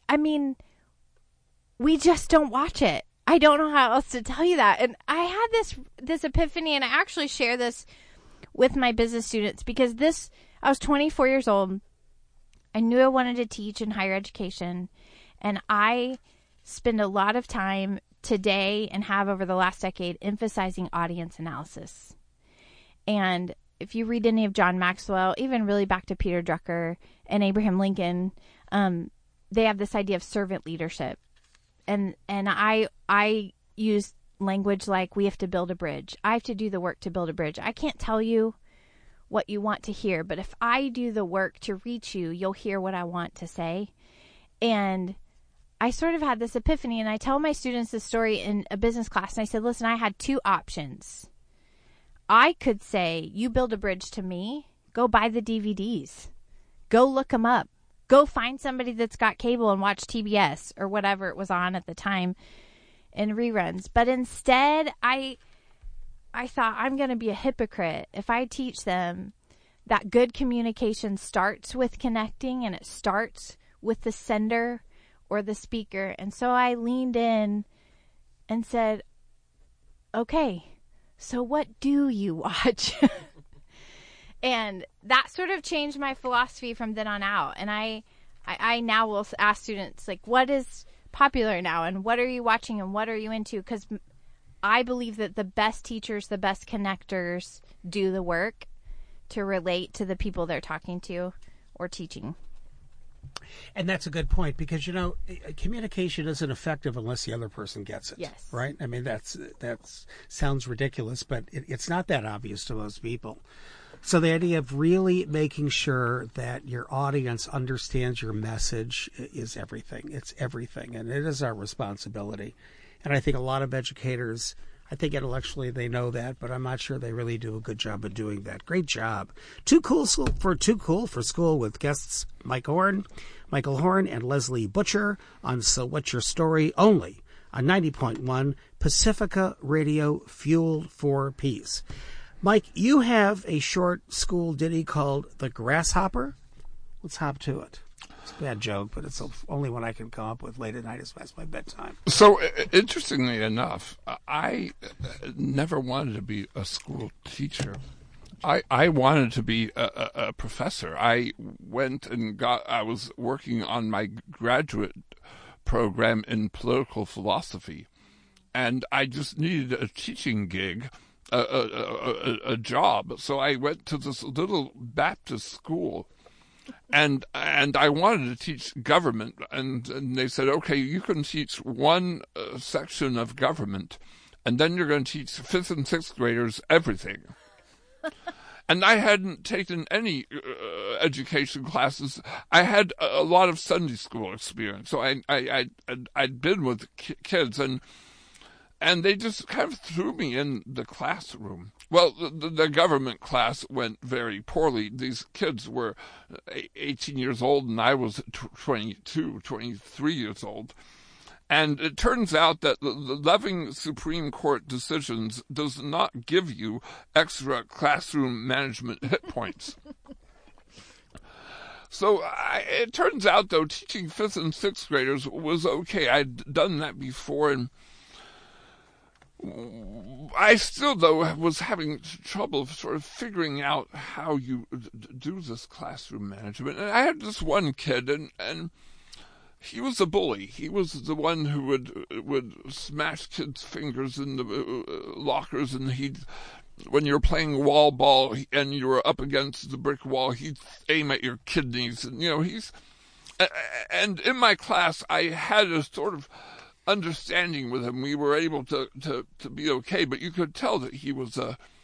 just don't watch it. I don't know how else to tell you that. And I had this epiphany, and I actually share this with my business students because I was 24 years old. I knew I wanted to teach in higher education, and I spend a lot of time today and have over the last decade emphasizing audience analysis. And if you read any of John Maxwell, even really back to Peter Drucker and Abraham Lincoln, they have this idea of servant leadership. And I use language like we have to build a bridge. I have to do the work to build a bridge. I can't tell you what you want to hear, but if I do the work to reach you, you'll hear what I want to say. And I sort of had this epiphany, and I tell my students this story in a business class, and I said, listen, I had two options. I could say, you build a bridge to me, go buy the DVDs, go look them up. Go find somebody that's got cable and watch TBS or whatever it was on at the time in reruns. But instead, I I thought, I'm going to be a hypocrite if I teach them that good communication starts with connecting and it starts with the sender or the speaker. And so I leaned in and said, okay, so what do you watch? And that sort of changed my philosophy from then on out. And I now will ask students, like, what is popular now and what are you watching and what are you into? Because I believe that the best teachers, the best connectors do the work to relate to the people they're talking to or teaching. And that's a good point, because, you know, communication isn't effective unless the other person gets it. Yes. Right? I mean, that sounds ridiculous, but it's not that obvious to most people. So the idea of really making sure that your audience understands your message is everything. It's everything, and it is our responsibility. And I think a lot of educators, I think intellectually they know that, but I'm not sure they really do a good job of doing that. Great job. Too Cool for School with guests Michael Horn and Leslie Butcher on So What's Your Story, only on 90.1 Pacifica Radio, Fueled for Peace. Mike, you have a short school ditty called The Grasshopper. Let's hop to it. It's a bad joke, but it's the only one I can come up with late at night. It's past my bedtime. So, interestingly enough, I never wanted to be a school teacher. I wanted to be a professor. I was working on my graduate program in political philosophy, and I just needed a teaching gig. A job. So I went to this little Baptist school, and I wanted to teach government, and they said, okay, you can teach one section of government, and then you're going to teach 5th and 6th graders everything. And I hadn't taken any education classes. I had a lot of Sunday school experience, so I'd been with kids, and they just kind of threw me in the classroom. Well, the government class went very poorly. These kids were 18 years old, and I was 23 years old. And it turns out that the Loving Supreme Court decisions does not give you extra classroom management hit points. So it turns out, though, teaching 5th and 6th graders was okay. I'd done that before, and I still, though, was having trouble sort of figuring out how you do this classroom management. And I had this one kid, and he was a bully. He was the one who would smash kids' fingers in the lockers, and when you were playing wall ball and you were up against the brick wall, he'd aim at your kidneys. And, and in my class, I had a sort of understanding with him. We were able to be okay, but you could tell that he was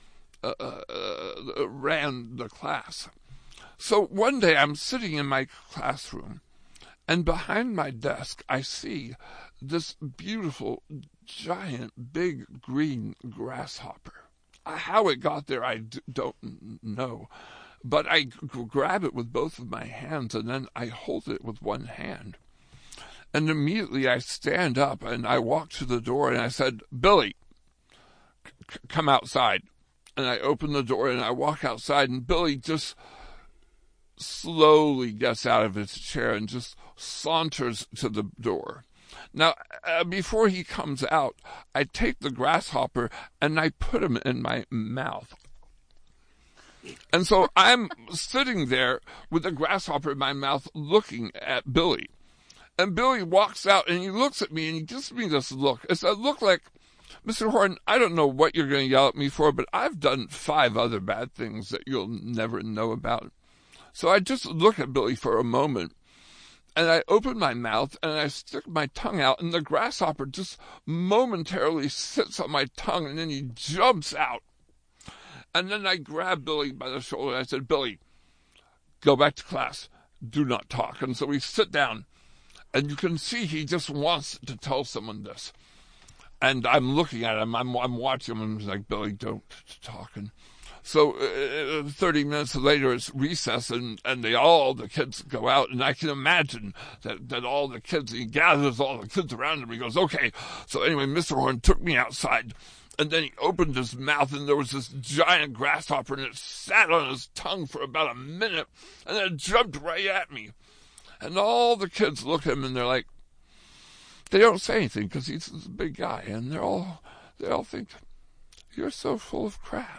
ran the class. So one day I'm sitting in my classroom, and behind my desk I see this beautiful, giant, big green grasshopper. How it got there, I don't know, but I grab it with both of my hands, and then I hold it with one hand. And immediately I stand up and I walk to the door and I said, Billy, come outside. And I open the door and I walk outside, and Billy just slowly gets out of his chair and just saunters to the door. Now, before he comes out, I take the grasshopper and I put him in my mouth. And so I'm sitting there with the grasshopper in my mouth looking at Billy. And Billy walks out, and he looks at me, and he gives me this look. It's a look like, Mr. Horn, I don't know what you're going to yell at me for, but I've done 5 other bad things that you'll never know about. So I just look at Billy for a moment, and I open my mouth, and I stick my tongue out, and the grasshopper just momentarily sits on my tongue, and then he jumps out. And then I grab Billy by the shoulder, and I said, Billy, go back to class. Do not talk. And so we sit down. And you can see he just wants to tell someone this. And I'm looking at him. I'm watching him. I'm like, Billy, don't talk. And so 30 minutes later, it's recess, and all the kids go out. And I can imagine that all the kids, he gathers all the kids around him. He goes, okay. So anyway, Mr. Horn took me outside. And then he opened his mouth, and there was this giant grasshopper, and it sat on his tongue for about a minute, and then it jumped right at me. And all the kids look at him, and they're like, they don't say anything because he's this big guy, and they all think, you're so full of crap.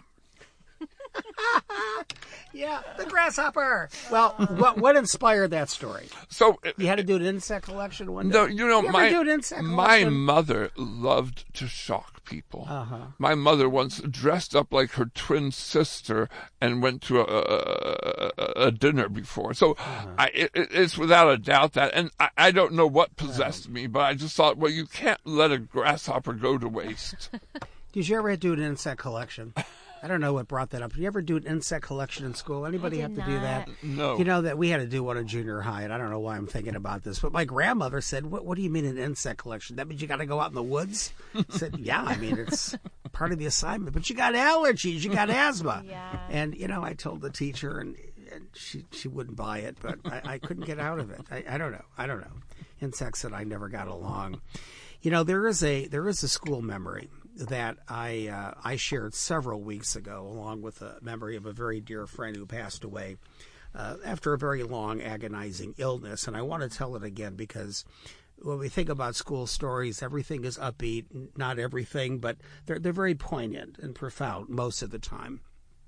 Yeah, the grasshopper. Well, what inspired that story? So you had to do an insect collection one day. No, you know, my mother loved to shock people. Uh-huh. My mother once dressed up like her twin sister and went to a dinner before. So it's without a doubt that, and I don't know what possessed me, but I just thought, well, you can't let a grasshopper go to waste. Did you ever do an insect collection? I don't know what brought that up. Did you ever do an insect collection in school? Anybody have to do that? No. You know that we had to do one in junior high, and I don't know why I'm thinking about this, but my grandmother said, what do you mean an insect collection? That means you got to go out in the woods? I said, yeah, I mean, it's part of the assignment, but you got allergies, you got asthma. Yeah. And, you know, I told the teacher, and she wouldn't buy it, but I couldn't get out of it. I don't know. Insects that I never got along. You know, there is a school memory that I shared several weeks ago, along with a memory of a very dear friend who passed away after a very long, agonizing illness. And I want to tell it again because when we think about school stories, everything is upbeat, not everything, but they're very poignant and profound most of the time.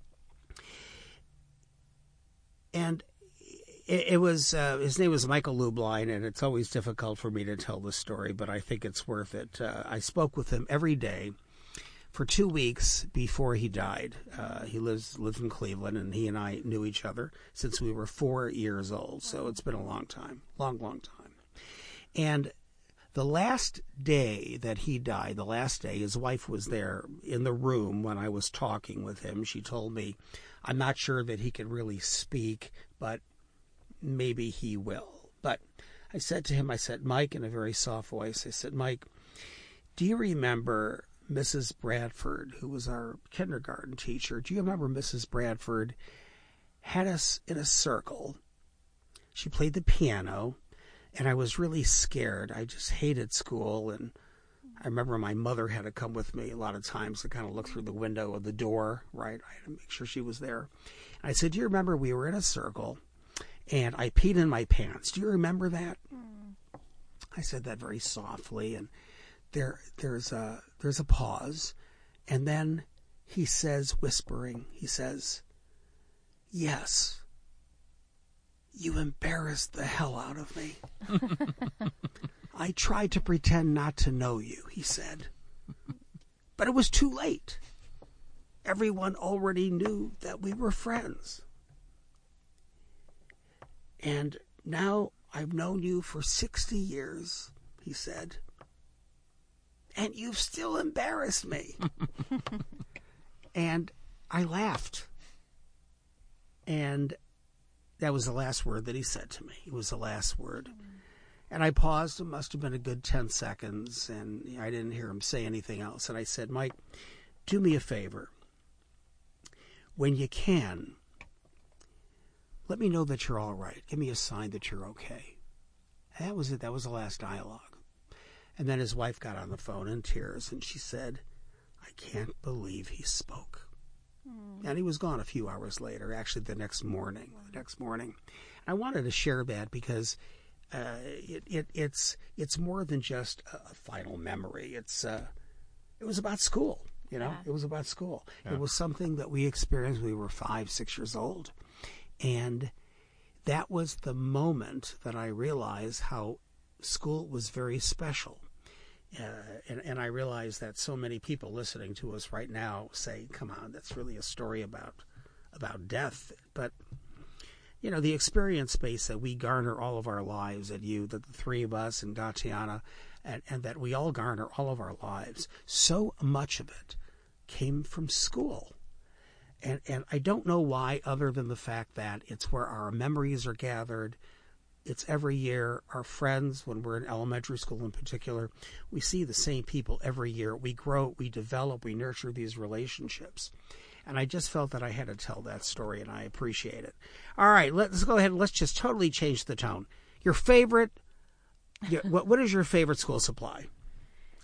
And it was his name was Michael Lubline, and it's always difficult for me to tell the story, but I think it's worth it. I spoke with him every day for 2 weeks before he died. He lives in Cleveland, and he and I knew each other since we were 4 years old, so it's been a long time, long time. And the last day that he died, the last day, his wife was there in the room when I was talking with him. She told me, I'm not sure that he could really speak, but maybe he will. But I said to him, Mike, in a very soft voice, I said, Mike, do you remember Mrs. Bradford, who was our kindergarten teacher? Do you remember Mrs. Bradford had us in a circle? She played the piano, and I was really scared. I just hated school, and I remember my mother had to come with me a lot of times to kind of look through the window of the door, right? I had to make sure she was there. And I said, do you remember we were in a circle, and I peed in my pants? Do you remember that? I said that very softly, and there's a pause, and then he says, whispering, he says, yes, you embarrassed the hell out of me. I tried to pretend not to know you, he said, but it was too late. Everyone already knew that we were friends. And now I've known you for 60 years, he said, and you've still embarrassed me. And I laughed. And that was the last word that he said to me. It was the last word. And I paused. It must have been a good 10 seconds, and I didn't hear him say anything else. And I said, Mike, do me a favor. When you can, let me know that you're all right. Give me a sign that you're okay. And that was it. That was the last dialogue. And then his wife got on the phone in tears, and she said, I can't believe he spoke. And he was gone a few hours later, actually the next morning. I wanted to share that because it's more than just a final memory. It was about school, you know. Yeah. It was about school. Yeah. It was something that we experienced when we were 5, 6 years old. And that was the moment that I realized how school was very special. And I realize that so many people listening to us right now say, come on, that's really a story about death. But, you know, the experience space that we garner all of our lives at you, that the three of us and Tatiana, and that we all garner all of our lives, so much of it came from school. And I don't know why, other than the fact that it's where our memories are gathered. It's every year. Our friends, when we're in elementary school in particular, we see the same people every year. We grow, we develop, we nurture these relationships. And I just felt that I had to tell that story, and I appreciate it. All right, let's go ahead and let's just totally change the tone. Your favorite, what is your favorite school supply?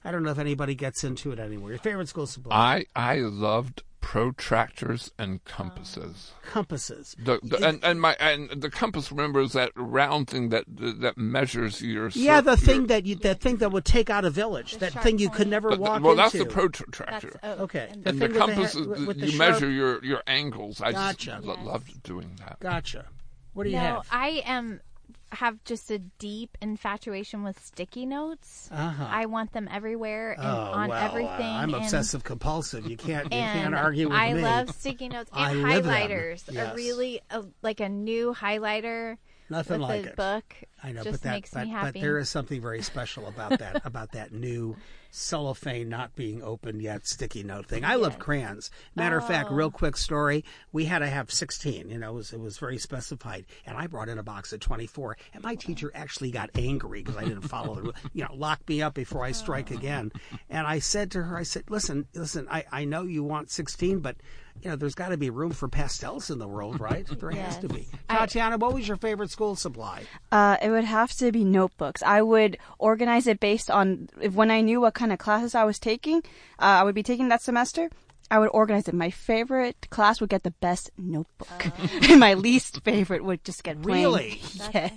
I don't know if anybody gets into it anymore. Your favorite school supply? I loved protractors and compasses. Compasses. And the compass, remember, is that round thing that measures your. Yeah, the thing that would take out a village. That thing you could never walk into. Well, that's the protractor. Okay. And the compass, you measure your angles. I Gotcha. just loved doing that. Gotcha. What do you have? I have just a deep infatuation with sticky notes. I want them everywhere and on everything. I'm obsessive compulsive. You can't argue with me. I love sticky notes and highlighters. Yes. Really like a new highlighter. Nothing with like a it. book. I know, just makes me happy. But there is something very special about that new cellophane not being opened yet sticky note thing. I loved crayons. Matter of fact, real quick story. We had to have 16. It was very specified, and I brought in a box of 24. And my teacher actually got angry because I didn't follow the rule. Lock me up before I strike again. And I said to her, listen. I know you want 16, but there's got to be room for pastels in the world, right? There has to be. Tatiana, what was your favorite school supply? It would have to be notebooks. I would organize it based on when I knew what kind of classes I was taking. I would be taking that semester. I would organize it. My favorite class would get the best notebook, and my least favorite would just get plain. Really? Yeah.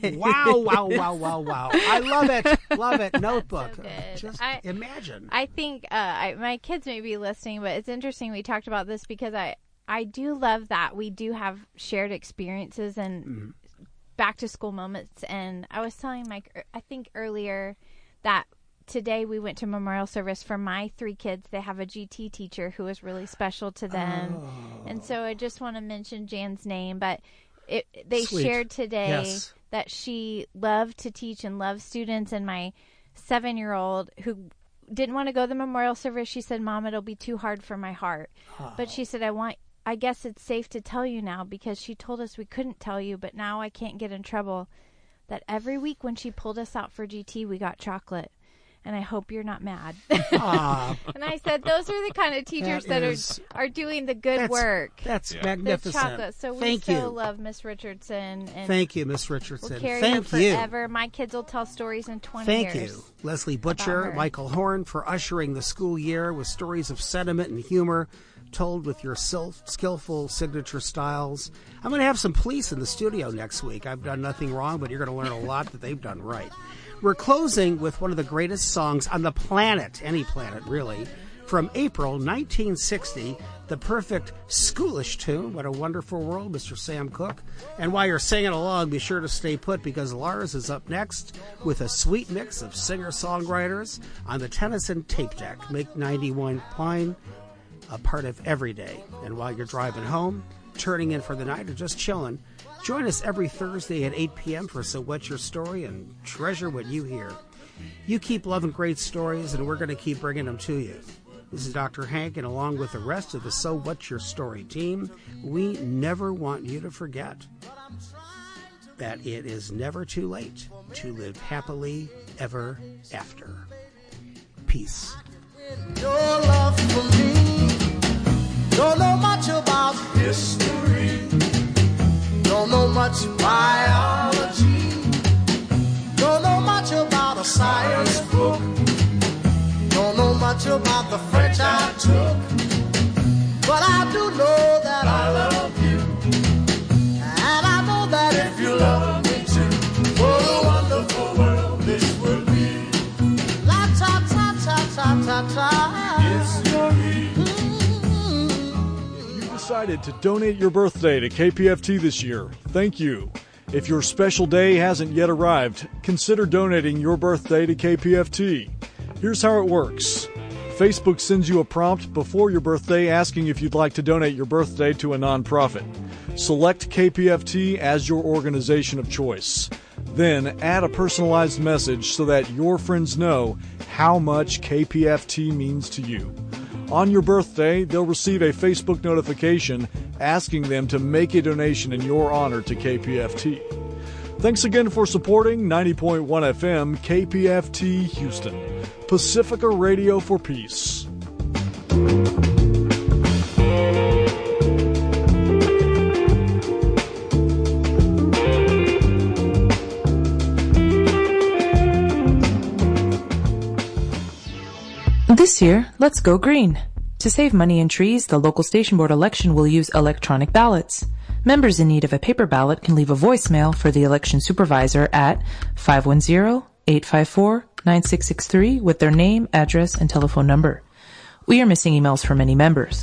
Wow! I love it. Notebook. So good. Just imagine. I think my kids may be listening, but it's interesting we talked about this because I do love that we do have shared experiences and back to school moments. And I was telling Mike, I think earlier, that today we went to memorial service for my 3 kids. They have a GT teacher who was really special to them. And so I just want to mention Jan's name, but they Sweet. shared today Yes. that she loved to teach and loved students. And my 7-year-old who didn't want to go to the memorial service, she said, Mom, it'll be too hard for my heart. But she said, I guess it's safe to tell you now because she told us we couldn't tell you, but now I can't get in trouble, that every week when she pulled us out for GT, we got chocolate. And I hope you're not mad. And I said, those are the kind of teachers that are doing the good work. That's magnificent. The chocolate. So we love Miss Richardson. And thank you, Miss Richardson. We'll carry her forever. My kids will tell stories in 20 years. Thank you, Leslie Butcher, Michael Horn, for ushering the school year with stories of sentiment and humor told with your skillful signature styles. I'm going to have some police in the studio next week. I've done nothing wrong, but you're going to learn a lot that they've done right. We're closing with one of the greatest songs on the planet, any planet really, from April 1960, the perfect schoolish tune, What a Wonderful World, Mr. Sam Cooke. And while you're singing along, be sure to stay put because Lars is up next with a sweet mix of singer-songwriters on the Tennyson tape deck. Make 91.9 a part of every day. And while you're driving home, turning in for the night, or just chilling, join us every Thursday at 8 p.m. for So What's Your Story and treasure what you hear. You keep loving great stories, and we're going to keep bringing them to you. This is Dr. Hank, and along with the rest of the So What's Your Story team, we never want you to forget that it is never too late to live happily ever after. Peace. Your love for me, don't know much about history, don't know much biology, don't know much about a science book, don't know much about the French I took, but I do know that I love you, and I know that if you love me too, what a wonderful world this would be. La ta ta ta ta ta ta. It's your You decided to donate your birthday to KPFT this year. Thank you. If your special day hasn't yet arrived, consider donating your birthday to KPFT. Here's how it works. Facebook sends you a prompt before your birthday asking if you'd like to donate your birthday to a nonprofit. Select KPFT as your organization of choice. Then add a personalized message so that your friends know how much KPFT means to you. On your birthday, they'll receive a Facebook notification asking them to make a donation in your honor to KPFT. Thanks again for supporting 90.1 FM KPFT Houston, Pacifica Radio for Peace. This year, let's go green. To save money in trees, the local station board election will use electronic ballots. Members in need of a paper ballot can leave a voicemail for the election supervisor at 510-854-9663 with their name, address, and telephone number. We are missing emails from many members.